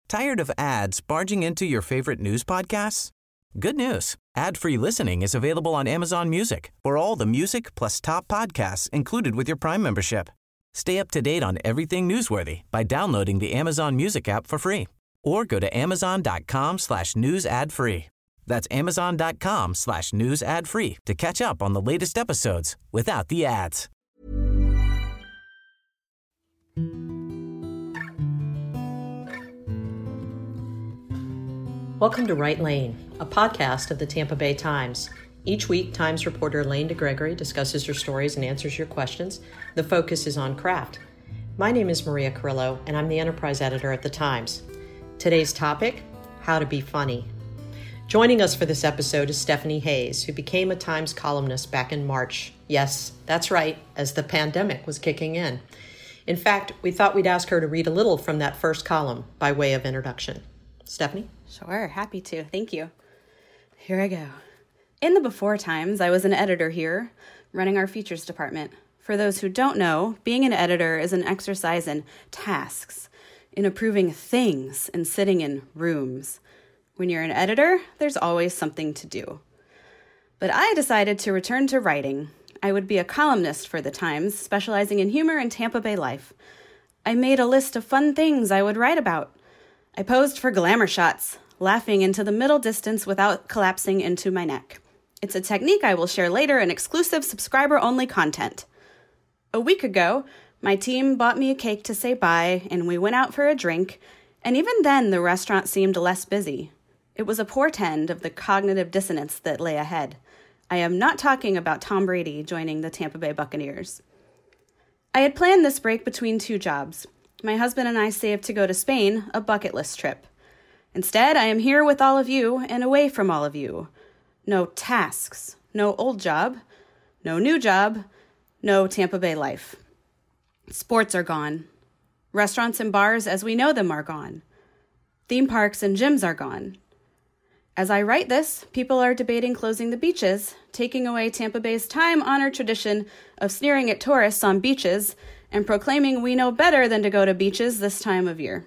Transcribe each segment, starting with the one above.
Tired of ads barging into your favorite news podcasts? Good news. Ad-free listening is available on Amazon Music for all the music plus top podcasts included with your Prime membership. Stay up to date on everything newsworthy by downloading the Amazon Music app for free or go to amazon.com/news ad free. That's amazon.com/news ad free to catch up on the latest episodes without the ads. Welcome to Right Lane, a podcast of the Tampa Bay Times. Each week, Times reporter Lane DeGregory discusses your stories and answers your questions. The focus is on craft. My name is Maria Carrillo, and I'm the enterprise editor at the Times. Today's topic, how to be funny. Joining us for this episode is Stephanie Hayes, who became a Times columnist back in March. Yes, that's right, as the pandemic was kicking in. In fact, we thought we'd ask her to read a little from that first column by way of introduction. Stephanie? Sure, happy to. Thank you. Here I go. In the before times, I was an editor here, running our features department. For those who don't know, being an editor is an exercise in tasks, in approving things and sitting in rooms. When you're an editor, there's always something to do. But I decided to return to writing. I would be a columnist for the Times, specializing in humor and Tampa Bay life. I made a list of fun things I would write about. I posed for glamour shots, laughing into the middle distance without collapsing into my neck. It's a technique I will share later in exclusive subscriber-only content. A week ago, my team bought me a cake to say bye, and we went out for a drink, and even then the restaurant seemed less busy. It was a portend of the cognitive dissonance that lay ahead. I am not talking about Tom Brady joining the Tampa Bay Buccaneers. I had planned this break between two jobs. My husband and I saved to go to Spain, a bucket list trip. Instead, I am here with all of you and away from all of you. No tasks, no old job, no new job, no Tampa Bay life. Sports are gone. Restaurants and bars as we know them are gone. Theme parks and gyms are gone. As I write this, people are debating closing the beaches, taking away Tampa Bay's time-honored tradition of sneering at tourists on beaches and proclaiming we know better than to go to beaches this time of year.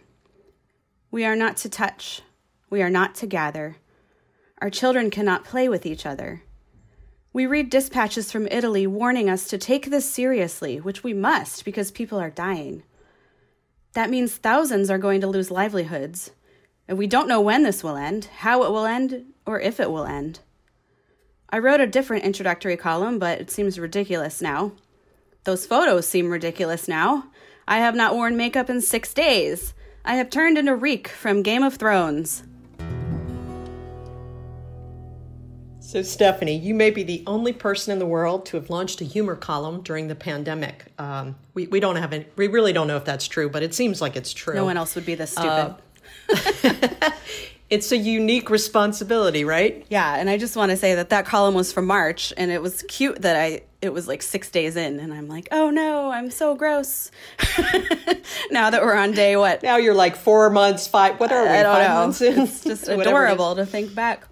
We are not to touch. We are not to gather. Our children cannot play with each other. We read dispatches from Italy warning us to take this seriously, which we must because people are dying. That means thousands are going to lose livelihoods. And we don't know when this will end, how it will end, or if it will end. I wrote a different introductory column, but it seems ridiculous now. Those photos seem ridiculous now. I have not worn makeup in 6 days. I have turned into Reek from Game of Thrones. So, Stephanie, you may be the only person in the world to have launched a humor column during the pandemic. We really don't know if that's true, but it seems like it's true. No one else would be this stupid. It's a unique responsibility, right? Yeah, and I just want to say that column was from March, and it was cute that it was like 6 days in, and I'm like, oh no, I'm so gross. Now that we're on day what? Now you're like 4 months, five, what are we, I don't 5 know. months in? It's just adorable to think back.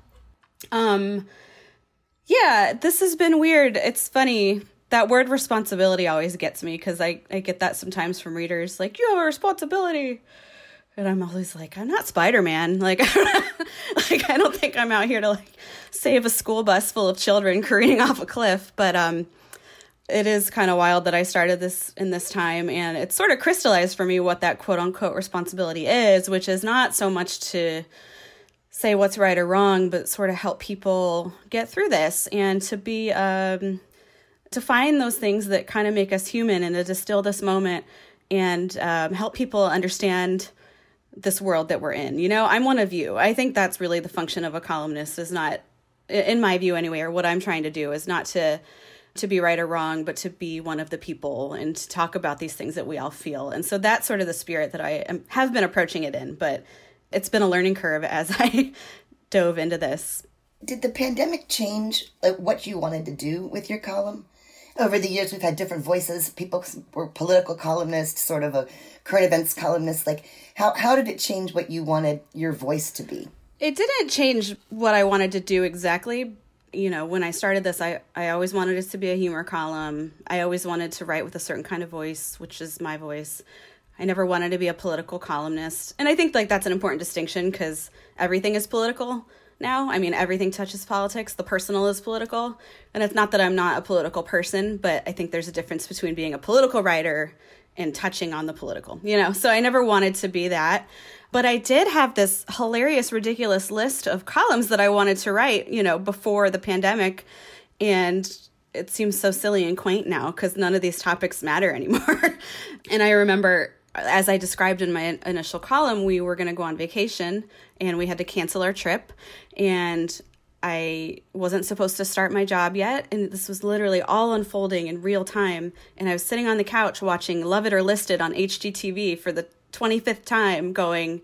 Yeah, this has been weird. It's funny. That word responsibility always gets me because I get that sometimes from readers, like, you have a responsibility. And I'm always like, I'm not Spider-Man. Like, I don't think I'm out here to like save a school bus full of children careening off a cliff. But it is kind of wild that I started this in this time, and it sort of crystallized for me what that quote unquote responsibility is, which is not so much to say what's right or wrong, but sort of help people get through this and to be to find those things that kind of make us human and to distill this moment and help people understand this world that we're in. You know, I'm one of you. I think that's really the function of a columnist, is not, in my view anyway, or what I'm trying to do is not to be right or wrong, but to be one of the people and to talk about these things that we all feel. And so that's sort of the spirit that I have been approaching it in, but it's been a learning curve as I dove into this. Did the pandemic change what you wanted to do with your column? Over the years, we've had different voices. People were political columnists, sort of a current events columnist. Like, how did it change what you wanted your voice to be? It didn't change what I wanted to do exactly. You know, when I started this, I always wanted it to be a humor column. I always wanted to write with a certain kind of voice, which is my voice. I never wanted to be a political columnist. And I think like that's an important distinction because everything is political now. I mean, everything touches politics. The personal is political. And it's not that I'm not a political person, but I think there's a difference between being a political writer and touching on the political, So I never wanted to be that. But I did have this hilarious, ridiculous list of columns that I wanted to write, before the pandemic. And it seems so silly and quaint now because none of these topics matter anymore. And I remember, as I described in my initial column, we were going to go on vacation and we had to cancel our trip. And I wasn't supposed to start my job yet. And this was literally all unfolding in real time. And I was sitting on the couch watching Love It or Listed on HGTV for the 25th time going,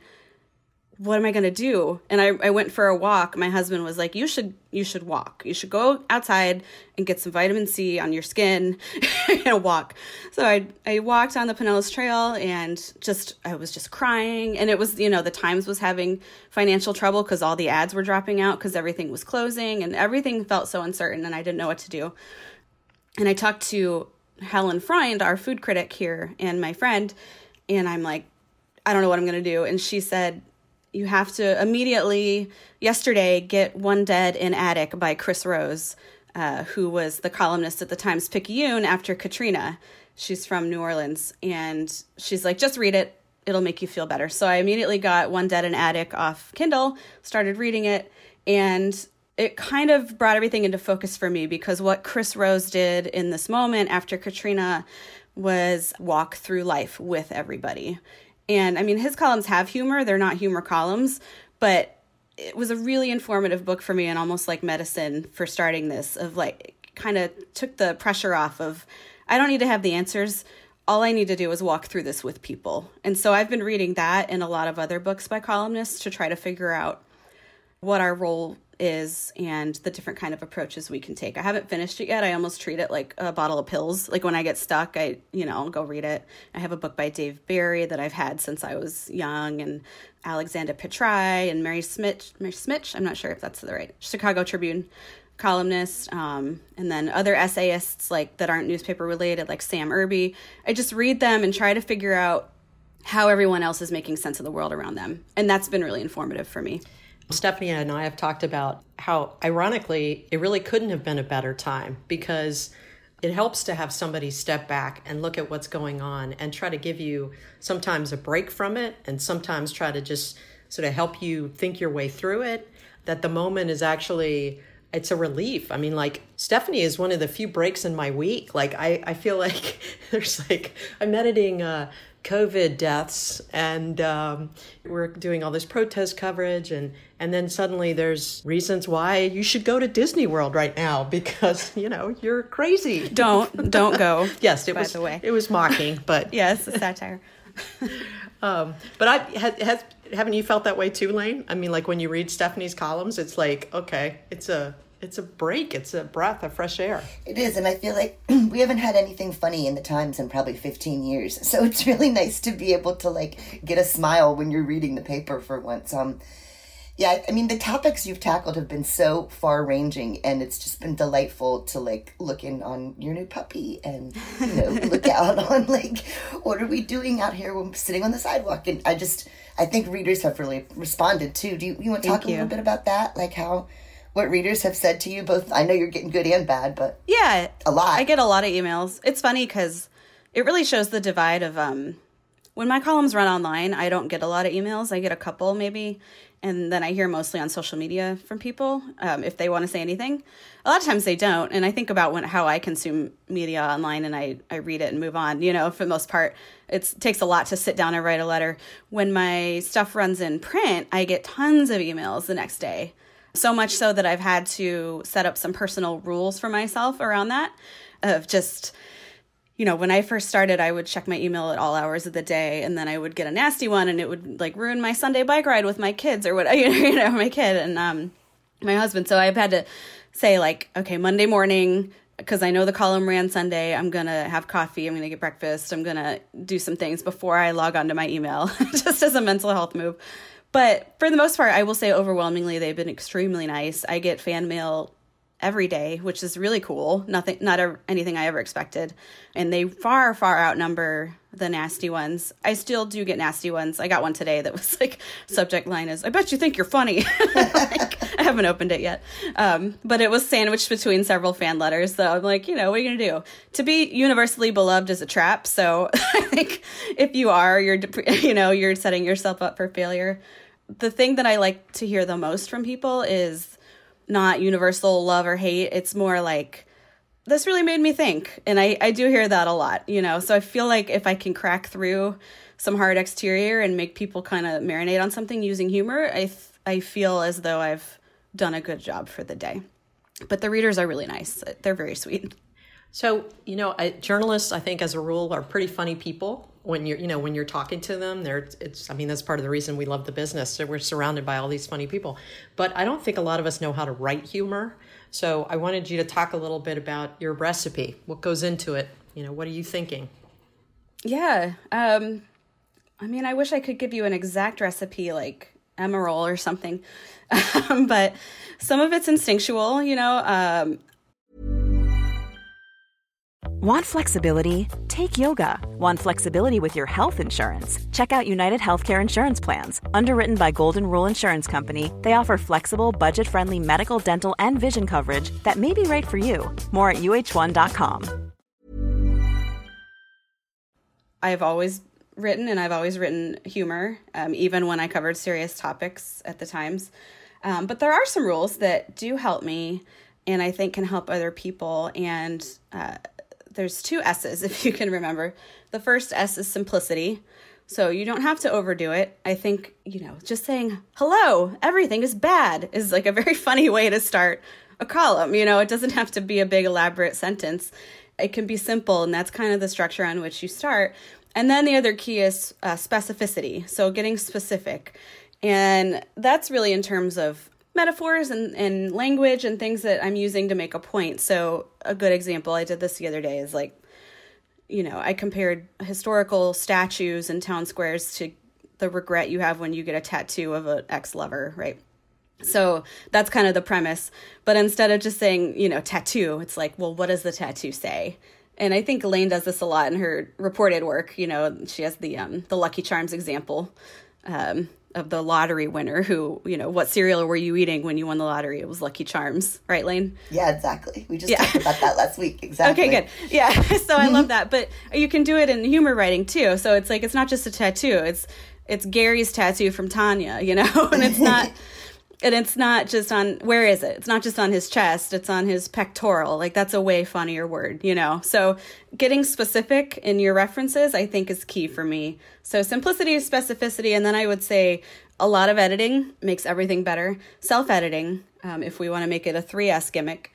what am I going to do? And I went for a walk. My husband was like, you should walk. You should go outside and get some vitamin C on your skin and walk. So I walked on the Pinellas Trail and I was just crying. And it was, the Times was having financial trouble because all the ads were dropping out because everything was closing and everything felt so uncertain and I didn't know what to do. And I talked to Helen Freund, our food critic here, and my friend, and I'm like, I don't know what I'm going to do. And she said, you have to immediately, yesterday, get One Dead in Attic by Chris Rose, who was the columnist at the Times-Picayune after Katrina. She's from New Orleans. And she's like, just read it. It'll make you feel better. So I immediately got One Dead in Attic off Kindle, started reading it, and it kind of brought everything into focus for me because what Chris Rose did in this moment after Katrina was walk through life with everybody. And I mean, his columns have humor. They're not humor columns, but it was a really informative book for me and almost like medicine for starting this of like kind of took the pressure off of, I don't need to have the answers. All I need to do is walk through this with people. And so I've been reading that and a lot of other books by columnists to try to figure out what our role is and the different kind of approaches we can take. I haven't finished it yet. I almost treat it like a bottle of pills. Like when I get stuck, I'll go read it. I have a book by Dave Barry that I've had since I was young, and Alexandra Petrai and Mary Smitch. I'm not sure if that's the right Chicago Tribune columnist, and then other essayists like that aren't newspaper related, like Sam Irby. I just read them and try to figure out how everyone else is making sense of the world around them. And that's been really informative for me. Stephanie and I have talked about how, ironically, it really couldn't have been a better time because it helps to have somebody step back and look at what's going on and try to give you sometimes a break from it and sometimes try to just sort of help you think your way through it, that the moment is actually, it's a relief. I mean, like, Stephanie is one of the few breaks in my week. Like, I feel like there's like, I'm editing COVID deaths and we're doing all this protest coverage and then suddenly there's reasons why you should go to Disney World right now because, you're crazy. Don't go. Yes, by the way. It was mocking, but yes, a satire. But haven't you felt that way too, Lane? I mean, like when you read Stephanie's columns, it's like, okay, it's a break. It's a breath of fresh air. It is. And I feel like we haven't had anything funny in the Times in probably 15 years. So it's really nice to be able to like get a smile when you're reading the paper for once. Yeah, I mean, the topics you've tackled have been so far ranging and it's just been delightful to like look in on your new puppy and, look out on like, what are we doing out here when we're sitting on the sidewalk? And I think readers have really responded too. Do you want to talk a little bit about that? Like what readers have said to you both? I know you're getting good and bad, but yeah, a lot. I get a lot of emails. It's funny because it really shows the divide of when my columns run online, I don't get a lot of emails. I get a couple maybe, and then I hear mostly on social media from people if they want to say anything. A lot of times they don't, and I think about how I consume media online, and I read it and move on. For the most part, it takes a lot to sit down and write a letter. When my stuff runs in print, I get tons of emails the next day. So much so that I've had to set up some personal rules for myself around that of just, when I first started, I would check my email at all hours of the day and then I would get a nasty one and it would like ruin my Sunday bike ride with my kids or what, my kid and my husband. So I've had to say like, okay, Monday morning, because I know the column ran Sunday, I'm going to have coffee, I'm going to get breakfast, I'm going to do some things before I log on to my email, just as a mental health move. But for the most part, I will say overwhelmingly, they've been extremely nice. I get fan mail every day, which is really cool. Anything I ever expected. And they far, far outnumber the nasty ones. I still do get nasty ones. I got one today that was like, subject line is, I bet you think you're funny. Like, I haven't opened it yet. But it was sandwiched between several fan letters. So I'm like, what are you going to do? To be universally beloved is a trap. So I think if you are, you're setting yourself up for failure. The thing that I like to hear the most from people is not universal love or hate. It's more like, this really made me think. And I do hear that a lot, So I feel like if I can crack through some hard exterior and make people kind of marinate on something using humor, I feel as though I've done a good job for the day. But the readers are really nice. They're very sweet. So, journalists, I think, as a rule, are pretty funny people. When you're talking to them, that's part of the reason we love the business. So we're surrounded by all these funny people. But I don't think a lot of us know how to write humor. So I wanted you to talk a little bit about your recipe. What goes into it? What are you thinking? Yeah. I wish I could give you an exact recipe like Emeril or something. But some of it's instinctual, Want flexibility? Take yoga. Want flexibility with your health insurance? Check out United Healthcare Insurance Plans. Underwritten by Golden Rule Insurance Company, they offer flexible, budget-friendly medical, dental, and vision coverage that may be right for you. More at UH1.com. I've always written humor, even when I covered serious topics at the Times. But there are some rules that do help me and I think can help other people. And there's 2 S's, if you can remember. The first S is simplicity. So you don't have to overdo it. I think, just saying, hello, everything is bad is like a very funny way to start a column. It doesn't have to be a big elaborate sentence. It can be simple, and that's kind of the structure on which you start. And then the other key is specificity. So getting specific. And that's really in terms of metaphors and language and things that I'm using to make a point. So a good example, I did this the other day, is like, I compared historical statues and town squares to the regret you have when you get a tattoo of an ex-lover, right? So that's kind of the premise. But instead of just saying, tattoo, it's like, well, what does the tattoo say? And I think Elaine does this a lot in her reported work. She has the Lucky Charms example of the lottery winner who, what cereal were you eating when you won the lottery? It was Lucky Charms, right, Lane? Yeah, exactly. We just talked about that last week. Exactly. Okay, good. Yeah, so I love that. But you can do it in humor writing too. So it's like, it's not just a tattoo. It's Gary's tattoo from Tanya, and it's not... And it's not just on, where is it? It's not just on his chest, it's on his pectoral. Like, that's a way funnier word, So getting specific in your references, I think, is key for me. So simplicity, specificity, and then I would say a lot of editing makes everything better. Self-editing, if we want to make it a 3S gimmick,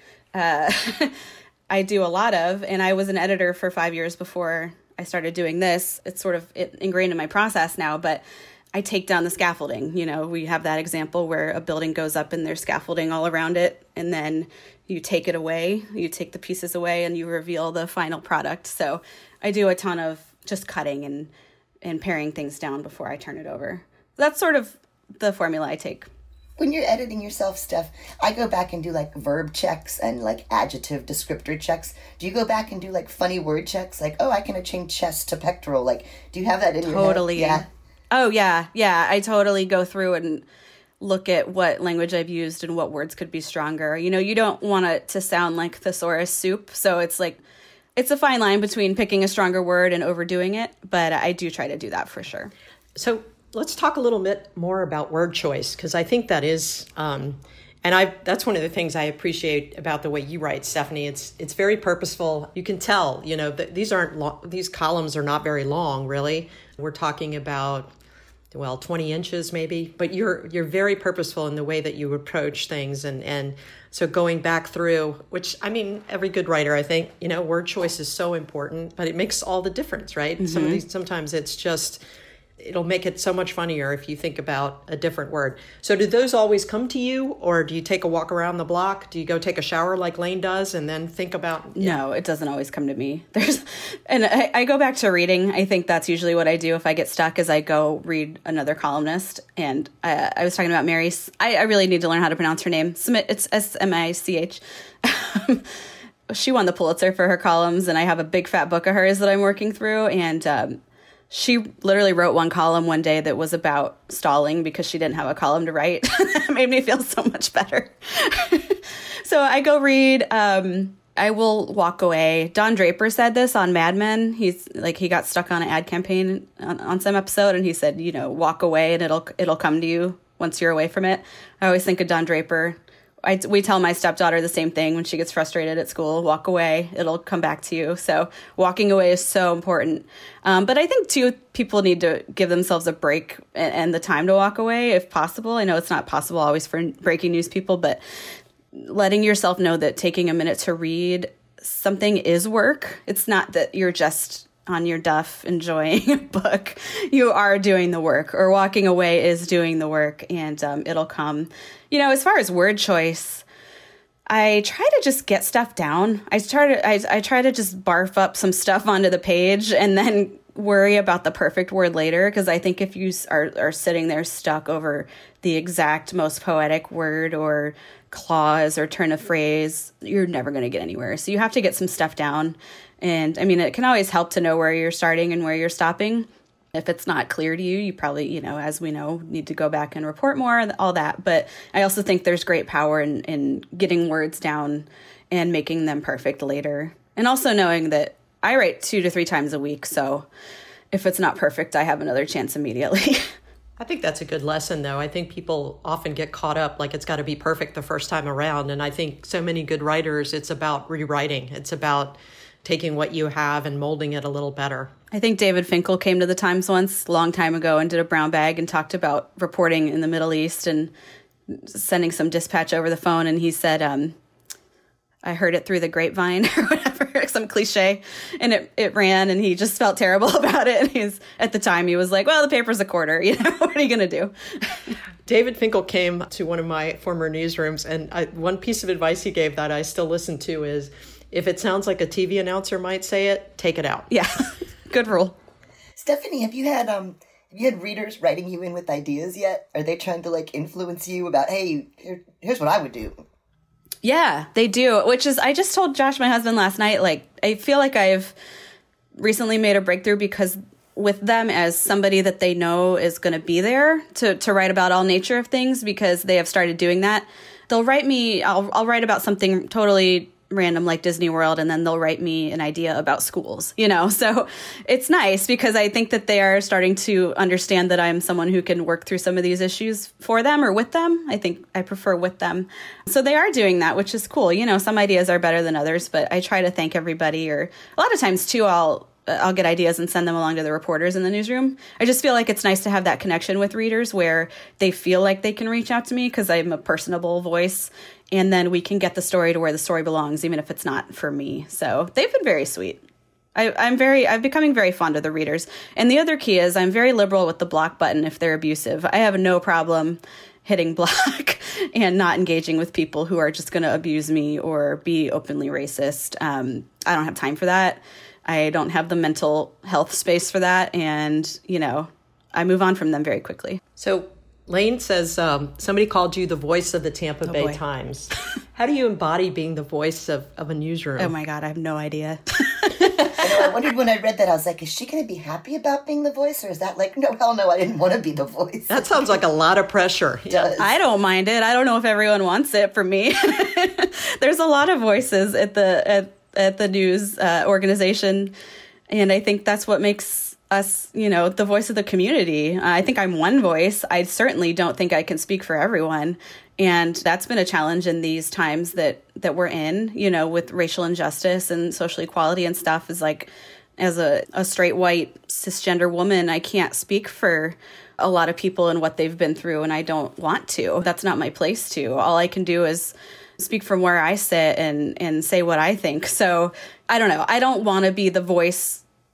I do a lot of, and I was an editor for 5 years before I started doing this. It's sort of ingrained in my process now, but I take down the scaffolding. We have that example where a building goes up and there's scaffolding all around it. And then you take it away, you take the pieces away and you reveal the final product. So I do a ton of just cutting and paring things down before I turn it over. That's sort of the formula I take. When you're editing yourself, Steph, I go back and do like verb checks and like adjective descriptor checks. Do you go back and do like funny word checks? Like, oh, I can change chest to pectoral. Like, do you have that in your head? Totally. Yeah. Oh, yeah. Yeah. I totally go through and look at what language I've used and what words could be stronger. You don't want it to sound like thesaurus soup. So it's like, it's a fine line between picking a stronger word and overdoing it. But I do try to do that for sure. So let's talk a little bit more about word choice, because I think that is, that's one of the things I appreciate about the way you write, Stephanie. It's very purposeful. You can tell, that these columns are not very long, really. We're talking about 20 inches maybe, but you're very purposeful in the way that you approach things. And so going back through, which, every good writer, I think, word choice is so important, but it makes all the difference, right? Mm-hmm. Sometimes it's just it'll make it so much funnier if you think about a different word. So do those always come to you, or do you take a walk around the block? Do you go take a shower like Lane does and then think about? No, it doesn't always come to me. And I go back to reading. I think that's usually what I do if I get stuck, is I go read another columnist. And I was talking about Mary. I really need to learn how to pronounce her name. Smith. It's Smich. She won the Pulitzer for her columns, and I have a big fat book of hers that I'm working through. And she literally wrote one column one day that was about stalling because she didn't have a column to write. That made me feel so much better. So I go read. I will walk away. Don Draper said this on Mad Men. He got stuck on an ad campaign on some episode, and he said, walk away and it'll come to you once you're away from it. I always think of Don Draper. We tell my stepdaughter the same thing when she gets frustrated at school. Walk away. It'll come back to you. So walking away is so important. But I think, too, people need to give themselves a break and the time to walk away if possible. I know it's not possible always for breaking news people, but letting yourself know that taking a minute to read something is work. It's not that you're just on your duff enjoying a book. You are doing the work, or walking away is doing the work, and it'll come. As far as word choice, I try to just get stuff down. I try to just barf up some stuff onto the page and then worry about the perfect word later, because I think if you are sitting there stuck over the exact most poetic word or clause or turn of phrase, you're never going to get anywhere. So you have to get some stuff down. And I mean, it can always help to know where you're starting and where you're stopping. If it's not clear to you, you probably, as we know, need to go back and report more, all that. But I also think there's great power in getting words down and making them perfect later. And also knowing that I write 2 to 3 times a week. So if it's not perfect, I have another chance immediately. I think that's a good lesson, though. I think people often get caught up like it's got to be perfect the first time around. And I think so many good writers, it's about rewriting. It's about taking what you have and molding it a little better. I think David Finkel came to the Times once, a long time ago, and did a brown bag and talked about reporting in the Middle East and sending some dispatch over the phone. And he said, I heard it through the grapevine or whatever, some cliche. And it ran, and he just felt terrible about it. And at the time, he was like, well, the paper's a quarter. What are you going to do? David Finkel came to one of my former newsrooms, and one piece of advice he gave that I still listen to is, if it sounds like a TV announcer might say it, take it out. Yeah, good rule. Stephanie, have you had readers writing you in with ideas yet? Are they trying to influence you about, hey, here's what I would do? Yeah, they do, which is, I just told Josh, my husband, last night, I feel like I've recently made a breakthrough because with them as somebody that they know is going to be there to write about all nature of things, because they have started doing that. They'll write me, I'll write about something totally random like Disney World, and then they'll write me an idea about schools, so it's nice because I think that they are starting to understand that I'm someone who can work through some of these issues for them or with them. I think I prefer with them. So they are doing that, which is cool. Some ideas are better than others, but I try to thank everybody, or a lot of times too, I'll get ideas and send them along to the reporters in the newsroom. I just feel like it's nice to have that connection with readers where they feel like they can reach out to me because I'm a personable voice. And then we can get the story to where the story belongs, even if it's not for me. So they've been very sweet. I'm becoming very fond of the readers. And the other key is I'm very liberal with the block button if they're abusive. I have no problem hitting block and not engaging with people who are just going to abuse me or be openly racist. I don't have time for that. I don't have the mental health space for that. And, I move on from them very quickly. So Lane says somebody called you the voice of the Tampa Bay Times. How do you embody being the voice of a newsroom? Oh, my God, I have no idea. I wondered when I read that, I was like, is she going to be happy about being the voice? Or is that no, hell no, I didn't want to be the voice. That sounds like a lot of pressure. Yeah. I don't mind it. I don't know if everyone wants it for me. There's a lot of voices at the news organization. And I think that's what makes us, the voice of the community. I think I'm one voice. I certainly don't think I can speak for everyone. And that's been a challenge in these times that we're in, with racial injustice and social equality and stuff, is as a straight white cisgender woman, I can't speak for a lot of people and what they've been through. And I don't want to. That's not my place to. All I can do is speak from where I sit and say what I think. So I don't know. I don't want to be the voice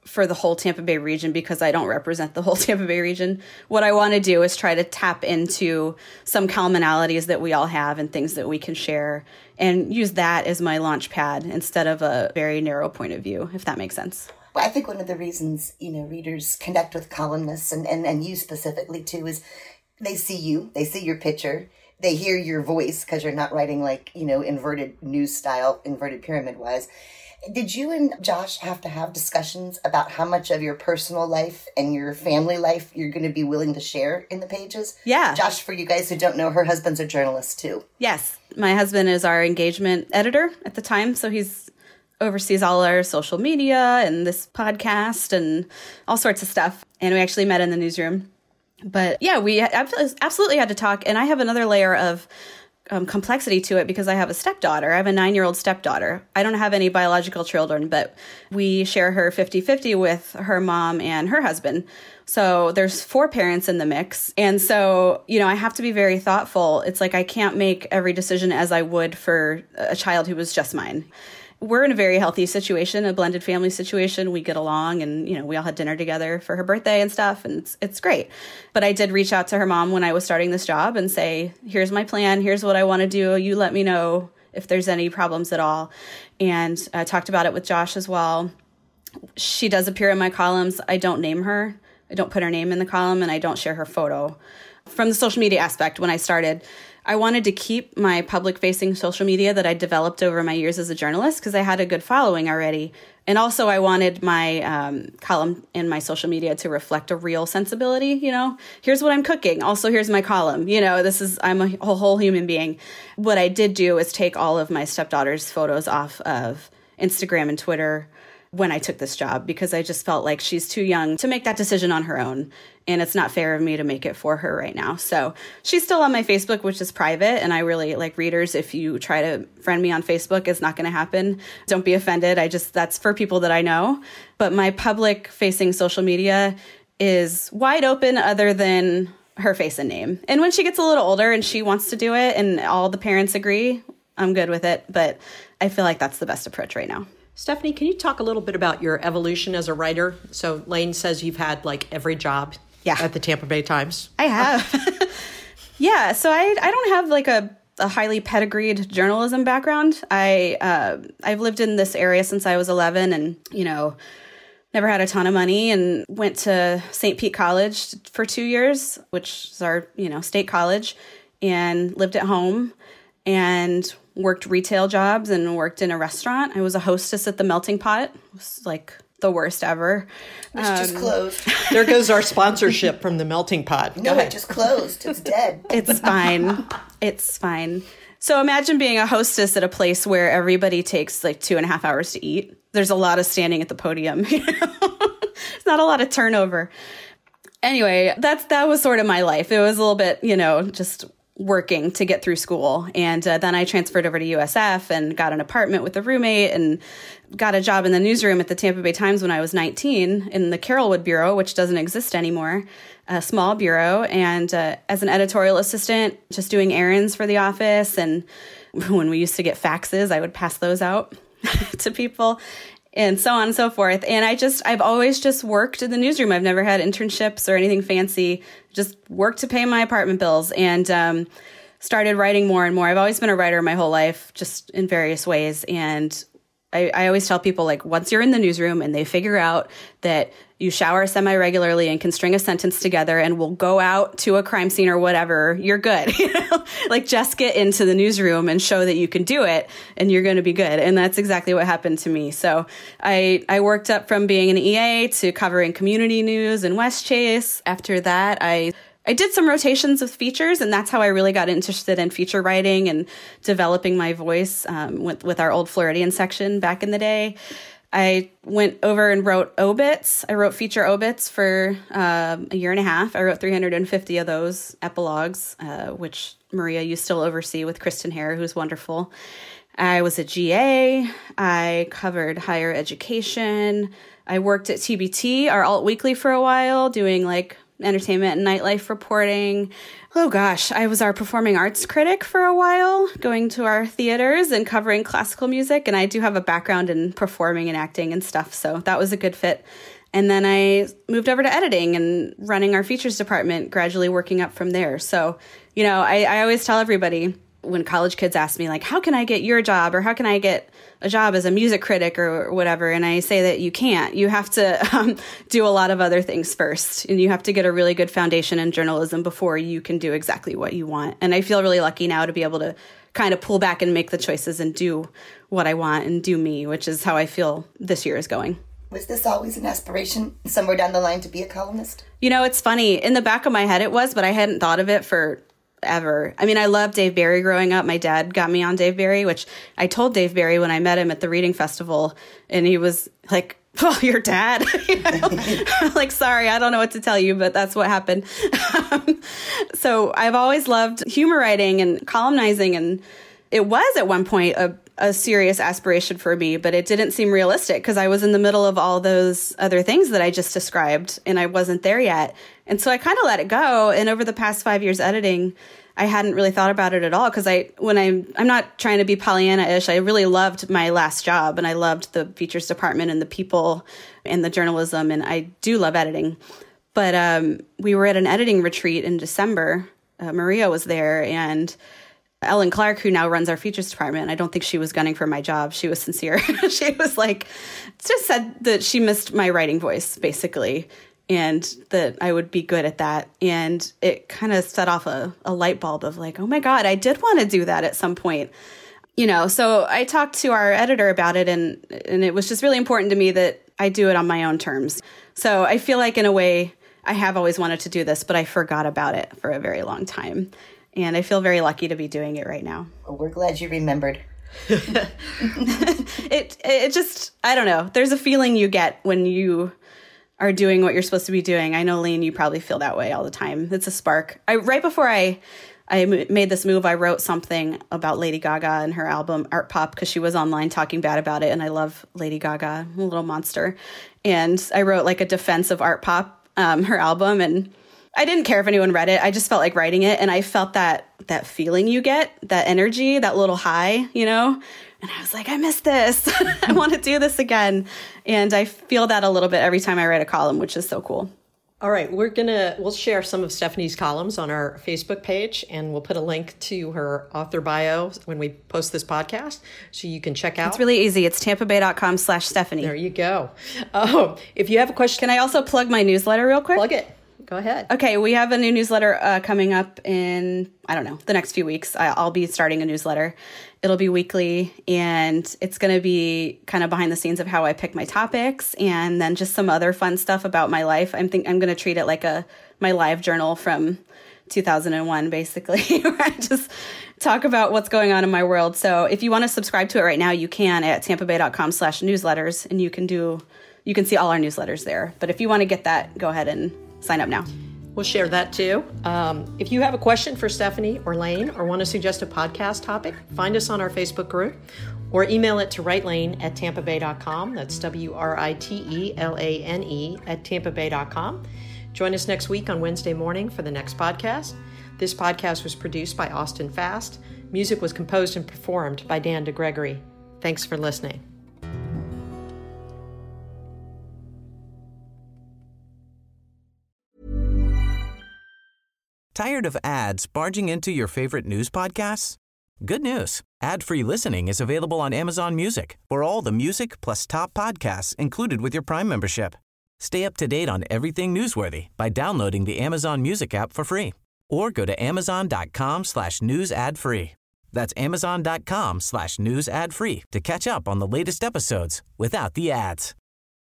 for the whole Tampa Bay region because I don't represent the whole Tampa Bay region. What I want to do is try to tap into some commonalities that we all have and things that we can share and use that as my launch pad instead of a very narrow point of view, if that makes sense. Well, I think one of the reasons, readers connect with columnists and you specifically too is they see you, they see your picture, they hear your voice because you're not writing like, inverted news style, inverted pyramid wise. Did you and Josh have to have discussions about how much of your personal life and your family life you're going to be willing to share in the pages? Yeah. Josh, for you guys who don't know, her husband's a journalist too. Yes. My husband is our engagement editor at the time, so he's oversees all our social media and this podcast and all sorts of stuff. And we actually met in the newsroom. But yeah, we absolutely had to talk. And I have another layer of complexity to it because I have a stepdaughter. I have a 9-year-old stepdaughter. I don't have any biological children, but we share her 50-50 with her mom and her husband. So there's 4 parents in the mix. And so, I have to be very thoughtful. It's like I can't make every decision as I would for a child who was just mine. We're in a very healthy situation, a blended family situation. We get along and, we all had dinner together for her birthday and stuff. And it's great. But I did reach out to her mom when I was starting this job and say, here's my plan. Here's what I want to do. You let me know if there's any problems at all. And I talked about it with Josh as well. She does appear in my columns. I don't name her. I don't put her name in the column and I don't share her photo. From the social media aspect, when I started, I wanted to keep my public-facing social media that I developed over my years as a journalist because I had a good following already. And also I wanted my column and my social media to reflect a real sensibility, Here's what I'm cooking. Also, here's my column. I'm a whole human being. What I did do is take all of my stepdaughter's photos off of Instagram and Twitter when I took this job because I just felt like she's too young to make that decision on her own. And it's not fair of me to make it for her right now. So she's still on my Facebook, which is private. And I really like readers. If you try to friend me on Facebook, it's not going to happen. Don't be offended. That's for people that I know. But my public facing social media is wide open other than her face and name. And when she gets a little older and she wants to do it and all the parents agree, I'm good with it. But I feel like that's the best approach right now. Stephanie, can you talk a little bit about your evolution as a writer? So Lane says you've had like every job at the Tampa Bay Times. I have. Yeah, so I don't have like a highly pedigreed journalism background. I've lived in this area since I was 11 and, never had a ton of money and went to St. Pete College for 2 years, which is our, state college, and lived at home and worked retail jobs and worked in a restaurant. I was a hostess at the Melting Pot. It was like the worst ever. It's just closed. There goes our sponsorship from the Melting Pot. No, it just closed. It's dead. It's fine. It's fine. So imagine being a hostess at a place where everybody takes like 2.5 hours to eat. There's a lot of standing at the podium. There's not a lot of turnover. Anyway, that was sort of my life. It was a little bit, just working to get through school. And then I transferred over to USF and got an apartment with a roommate and got a job in the newsroom at the Tampa Bay Times when I was 19 in the Carrollwood Bureau, which doesn't exist anymore, a small bureau. And as an editorial assistant, just doing errands for the office. And when we used to get faxes, I would pass those out to people and so on and so forth. And I've always just worked in the newsroom. I've never had internships or anything fancy, just worked to pay my apartment bills and started writing more and more. I've always been a writer my whole life, just in various ways. And I always tell people, like, once you're in the newsroom and they figure out that you shower semi-regularly and can string a sentence together and will go out to a crime scene or whatever, you're good. Like, just get into the newsroom and show that you can do it and you're going to be good. And that's exactly what happened to me. So I worked up from being an EA to covering community news in Westchase. After that, I did some rotations of features, and that's how I really got interested in feature writing and developing my voice with our old Floridian section back in the day. I went over and wrote obits. I wrote feature obits for a year and a half. I wrote 350 of those epilogues, which Maria, you still oversee with Kristen Hare, who's wonderful. I was a GA. I covered higher education. I worked at TBT, our alt weekly, for a while, doing like entertainment and nightlife reporting. Oh gosh, I was our performing arts critic for a while, going to our theaters and covering classical music. And I do have a background in performing and acting and stuff, so that was a good fit. And then I moved over to editing and running our features department, gradually working up from there. So, I always tell everybody when college kids ask me, like, how can I get your job, or how can I get a job as a music critic or whatever? And I say that you can't. You have to do a lot of other things first. And you have to get a really good foundation in journalism before you can do exactly what you want. And I feel really lucky now to be able to kind of pull back and make the choices and do what I want and do me, which is how I feel this year is going. Was this always an aspiration somewhere down the line to be a columnist? It's funny. In the back of my head it was, but I hadn't thought of it for ever. I mean, I loved Dave Barry growing up. My dad got me on Dave Barry, which I told Dave Barry when I met him at the reading festival. And he was like, "Oh, your dad?" I'm like, sorry, I don't know what to tell you, but that's what happened. So I've always loved humor writing and columnizing. And it was at one point a serious aspiration for me, but it didn't seem realistic because I was in the middle of all those other things that I just described and I wasn't there yet. And so I kind of let it go. And over the past 5 years editing, I hadn't really thought about it at all because I'm not trying to be Pollyanna-ish. I really loved my last job and I loved the features department and the people and the journalism. And I do love editing. But we were at an editing retreat in December. Maria was there, and Ellen Clark, who now runs our features department, I don't think she was gunning for my job. She was sincere. She was like, just said that she missed my writing voice, basically, and that I would be good at that. And it kind of set off a light bulb of like, oh my God, I did want to do that at some point. So I talked to our editor about it, and it was just really important to me that I do it on my own terms. So I feel like in a way, I have always wanted to do this, but I forgot about it for a very long time. And I feel very lucky to be doing it right now. Well, we're glad you remembered. It just, I don't know. There's a feeling you get when you are doing what you're supposed to be doing. I know, Lane, you probably feel that way all the time. It's a spark. Right before I made this move, I wrote something about Lady Gaga and her album Art Pop because she was online talking bad about it. And I love Lady Gaga, a little monster. And I wrote like a defense of Art Pop, her album, and I didn't care if anyone read it. I just felt like writing it. And I felt that feeling you get, that energy, that little high, And I was like, I miss this. I want to do this again. And I feel that a little bit every time I write a column, which is so cool. All right, we'll share some of Stephanie's columns on our Facebook page, and we'll put a link to her author bio when we post this podcast, so you can check out. It's really easy. It's tampabay.com/Stephanie. There you go. If you have a question. Can I also plug my newsletter real quick? Plug it. Go ahead. Okay, we have a new newsletter coming up in, the next few weeks. I'll be starting a newsletter. It'll be weekly, and it's going to be kind of behind the scenes of how I pick my topics, and then just some other fun stuff about my life. I'm going to treat it like my live journal from 2001, basically, where I just talk about what's going on in my world. So if you want to subscribe to it right now, you can at tampabay.com/newsletters, and you can see all our newsletters there. But if you want to get that, go ahead and sign up now. We'll share that too. If you have a question for Stephanie or Lane, or want to suggest a podcast topic, find us on our Facebook group or email it to writelane@tampabay.com. That's WRITELANE @tampabay.com. Join us next week on Wednesday morning for the next podcast. This podcast was produced by Austin Fast. Music was composed and performed by Dan DeGregory. Thanks for listening. Tired of ads barging into your favorite news podcasts? Good news. Ad-free listening is available on Amazon Music for all the music plus top podcasts included with your Prime membership. Stay up to date on everything newsworthy by downloading the Amazon Music app for free or go to amazon.com/news ad free. That's amazon.com/news ad free to catch up on the latest episodes without the ads.